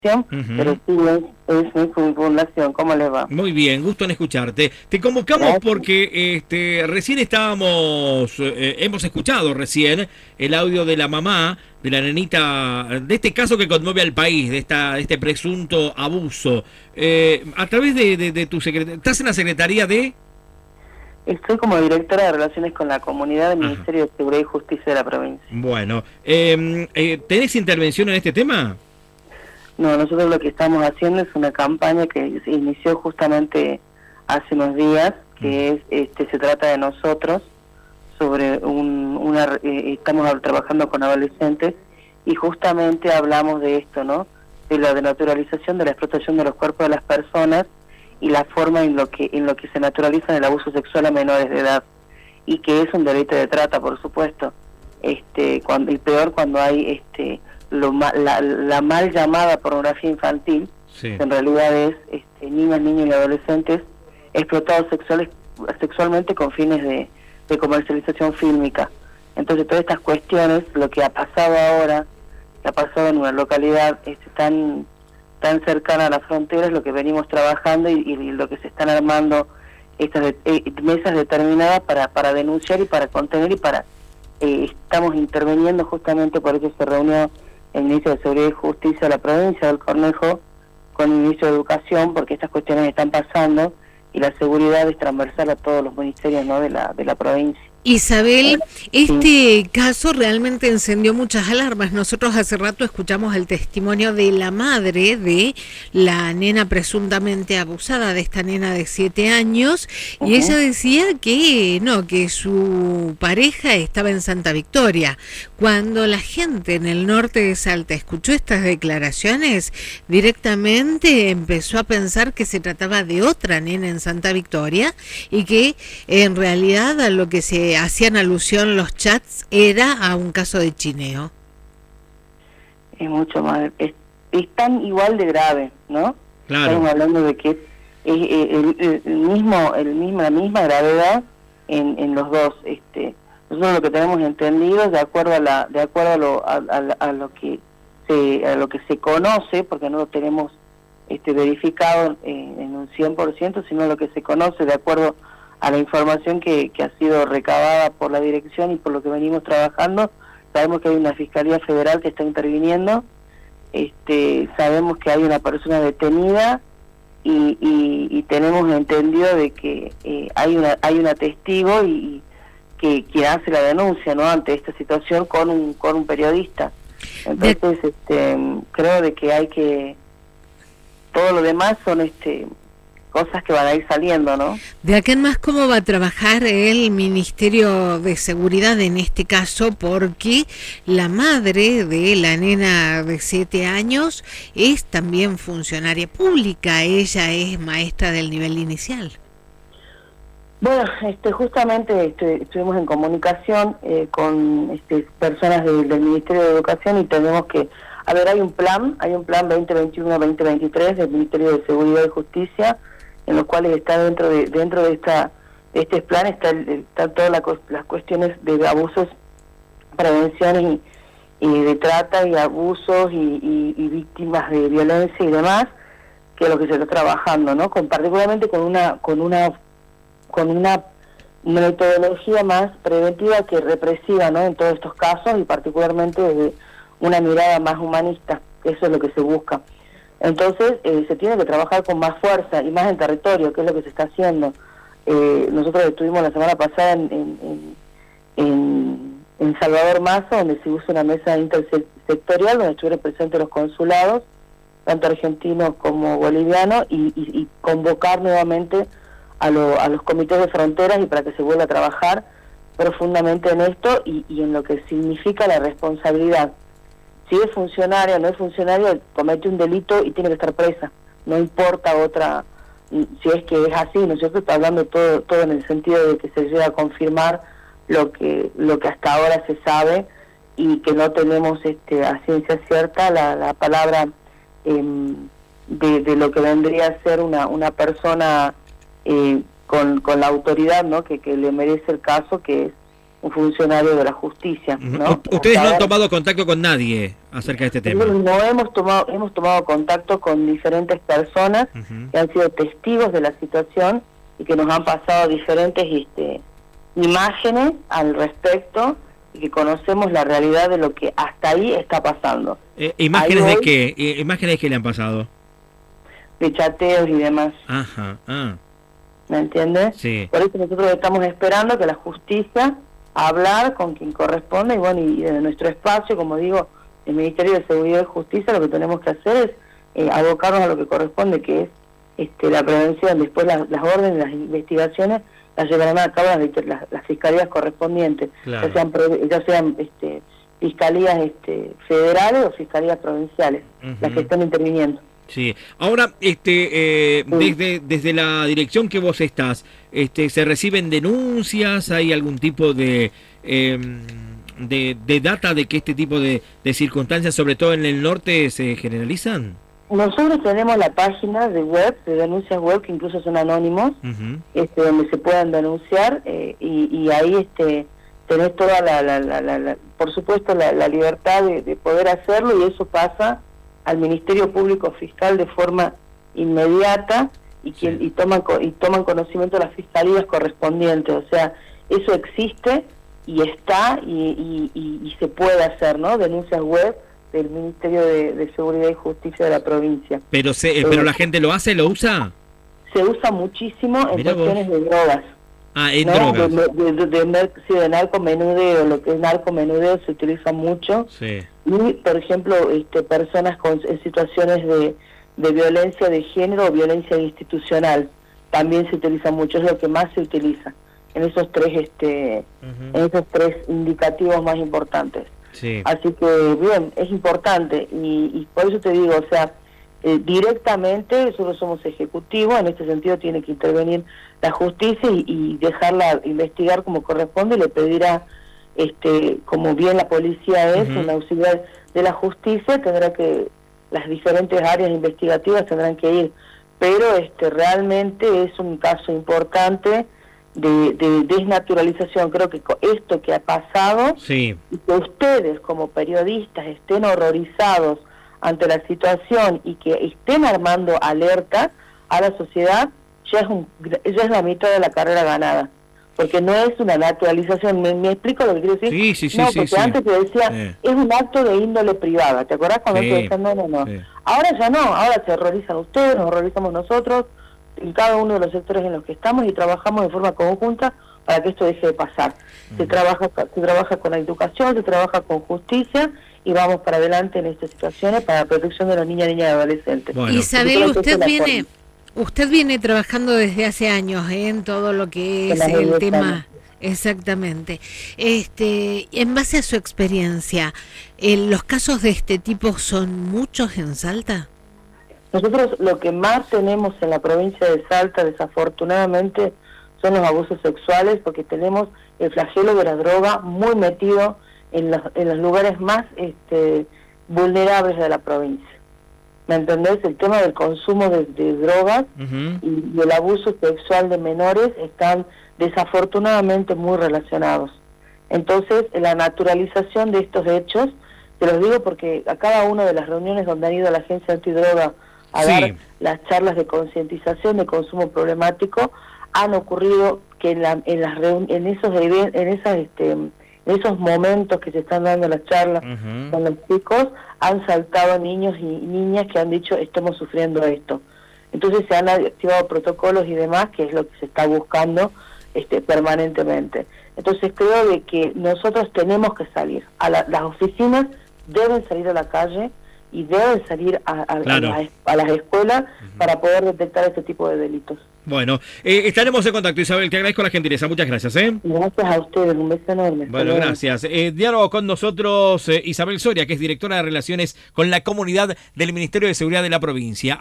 pero sí es mi fundación. ¿Cómo les va? Muy bien, gusto en escucharte. Te convocamos Gracias. porque recién hemos escuchado recién el audio de la mamá de la nenita, de este caso que conmueve al país, de este presunto abuso. A través de tu secretaría, ¿estás en la secretaría de? Estoy como directora de Relaciones con la Comunidad del Ajá. Ministerio de Seguridad y Justicia de la provincia. Bueno, ¿tenés intervención en este tema? No, nosotros lo que estamos haciendo es una campaña que se inició justamente hace unos días, que se trata de nosotros, sobre estamos trabajando con adolescentes y justamente hablamos de esto, ¿no? De la denaturalización de la explotación de los cuerpos de las personas y la forma en lo que se naturaliza el abuso sexual a menores de edad, y que es un delito de trata, por supuesto. Y peor cuando hay la mal llamada pornografía infantil, Sí. que en realidad es niñas, niños y adolescentes explotados sexualmente con fines de comercialización fílmica. Entonces todas estas cuestiones, lo que ha pasado ahora, que ha pasado en una localidad tan cercana a la frontera, es lo que venimos trabajando y lo que se están armando estas mesas determinadas para denunciar y para contener y para estamos interviniendo. Justamente por eso se reunió el Ministro de Seguridad y Justicia de la provincia del Cornejo con el Ministro de Educación, porque estas cuestiones están pasando y la seguridad es transversal a todos los ministerios, ¿no?, de la provincia. Isabel, Sí. caso realmente encendió muchas alarmas. Nosotros hace rato escuchamos el testimonio de la madre de la nena presuntamente abusada, de esta nena de 7 años, y ella decía que su pareja estaba en Santa Victoria. Cuando la gente en el norte de Salta escuchó estas declaraciones, directamente empezó a pensar que se trataba de otra nena en Santa Victoria y que en realidad a lo que se hacían alusión los chats era a un caso de chineo. Es mucho más, es tan igual de grave, ¿no? Claro. Estamos hablando de que es la misma gravedad en los dos. Nosotros lo que tenemos entendido, de acuerdo a lo que se conoce, porque no lo tenemos verificado en un 100%, sino lo que se conoce de acuerdo a la información que ha sido recabada por la dirección y por lo que venimos trabajando. Sabemos que hay una Fiscalía Federal que está interviniendo, sabemos que hay una persona detenida y tenemos entendido de que hay una testigo y que hace la denuncia, ¿no?, ante esta situación con un periodista. Entonces creo de que hay que, todo lo demás son cosas que van a ir saliendo, ¿no? De acá en más, ¿cómo va a trabajar el Ministerio de Seguridad en este caso? Porque la madre de la nena de 7 años es también funcionaria pública, ella es maestra del nivel inicial. Bueno, justamente estuvimos en comunicación con personas del Ministerio de Educación y tenemos que, hay un plan 2021-2023 del Ministerio de Seguridad y Justicia, en los cuales está dentro de este plan está todas las cuestiones de abusos, prevención y de trata y abusos y víctimas de violencia y demás, que es lo que se está trabajando, ¿no? Particularmente con una metodología más preventiva que represiva, ¿no?, en todos estos casos, y particularmente desde una mirada más humanista. Eso es lo que se busca. Entonces se tiene que trabajar con más fuerza y más en territorio, que es lo que se está haciendo. Nosotros estuvimos la semana pasada en Salvador Mazo, donde se usa una mesa intersectorial, donde estuvieron presentes los consulados, tanto argentinos como bolivianos, y convocar nuevamente a los comités de fronteras y para que se vuelva a trabajar profundamente en esto y en lo que significa la responsabilidad. Si es funcionaria o no es funcionaria, comete un delito y tiene que estar presa. No importa si es que es así, ¿no es cierto? Está hablando todo en el sentido de que se llega a confirmar lo que hasta ahora se sabe y que no tenemos a ciencia cierta la palabra de lo que vendría a ser una persona con la autoridad, ¿no?, que le merece el caso, que es un funcionario de la justicia, ¿no? Ustedes no han tomado contacto con nadie acerca de este tema. No hemos tomado contacto con diferentes personas que han sido testigos de la situación y que nos han pasado diferentes imágenes al respecto y que conocemos la realidad de lo que hasta ahí está pasando. ¿Imágenes de qué? ¿Imágenes que le han pasado? De chateos y demás. Ajá, ¿Me entiendes? Sí. Por eso nosotros estamos esperando que la justicia hablar con quien corresponde y desde nuestro espacio, como digo, el Ministerio de Seguridad y Justicia, lo que tenemos que hacer es abocarnos a lo que corresponde, que es la prevención. Después las órdenes, las investigaciones las llevarán a cabo las fiscalías correspondientes, claro. ya sean fiscalías federales o fiscalías provinciales, las que están interviniendo. Sí. Ahora, desde la dirección que vos estás, ¿se reciben denuncias? ¿Hay algún tipo de data de que este tipo de circunstancias, sobre todo en el norte, se generalizan? Nosotros tenemos la página de denuncias web, que incluso son anónimos, donde se puedan denunciar, y ahí tenés toda por supuesto, la libertad de poder hacerlo, y eso pasa al Ministerio Público Fiscal de forma inmediata y toman conocimiento de las fiscalías correspondientes. O sea, eso existe y está y se puede hacer, ¿no? Denuncias web del Ministerio de Seguridad y Justicia de la provincia. Pero pero la gente lo hace, lo usa. Se usa muchísimo en cuestiones de drogas. En ¿no? drogas. De narcomenudeo, lo que es narcomenudeo se utiliza mucho. Sí. Y, por ejemplo, personas en situaciones de violencia de género o violencia institucional, también se utiliza mucho, es lo que más se utiliza en esos tres en esos tres indicativos más importantes. Sí. Así que, bien, es importante, y por eso te digo, o sea, directamente nosotros somos ejecutivos, en este sentido tiene que intervenir la justicia y dejarla investigar como corresponde, y le pedirá, como bien la policía es, un auxiliar de la justicia, tendrá que, las diferentes áreas investigativas tendrán que ir, pero realmente es un caso importante de desnaturalización. Creo que esto que ha pasado, sí, y que ustedes como periodistas estén horrorizados ante la situación y que estén armando alerta a la sociedad, ya es la mitad de la carrera ganada, porque no es una naturalización. ¿Me explico lo que quiero decir? Sí, no, porque antes te decía, es un acto de índole privada, ¿te acordás cuando te decían no? Sí. Ahora ya no, ahora se horrorizan ustedes, nos horrorizamos nosotros, en cada uno de los sectores en los que estamos, y trabajamos de forma conjunta para que esto deje de pasar. Se trabaja con la educación, se trabaja con justicia, y vamos para adelante en estas situaciones para la protección de los niños, niñas y adolescentes. Bueno. Isabel, usted viene trabajando desde hace años en todo lo que es el tema. Exactamente. En base a su experiencia, ¿los casos de este tipo son muchos en Salta? Nosotros lo que más tenemos en la provincia de Salta, desafortunadamente, son los abusos sexuales, porque tenemos el flagelo de la droga muy metido en los lugares más vulnerables de la provincia. ¿Me entendés? El tema del consumo de drogas y el abuso sexual de menores están desafortunadamente muy relacionados. Entonces, la naturalización de estos hechos, te los digo porque a cada una de las reuniones donde han ido a la agencia antidroga a dar las charlas de concientización de consumo problemático, han ocurrido que en esos momentos que se están dando las charlas con los chicos, han saltado niños y niñas que han dicho, estamos sufriendo esto. Entonces se han activado protocolos y demás, que es lo que se está buscando permanentemente. Entonces creo de que nosotros tenemos que salir. Las oficinas deben salir a la calle y deben salir a las escuelas para poder detectar este tipo de delitos. Bueno, estaremos en contacto, Isabel, te agradezco la gentileza, muchas gracias. Gracias a ustedes, un beso enorme. Bueno, gracias. Diálogo con nosotros Isabel Soria, que es directora de Relaciones con la Comunidad del Ministerio de Seguridad de la provincia.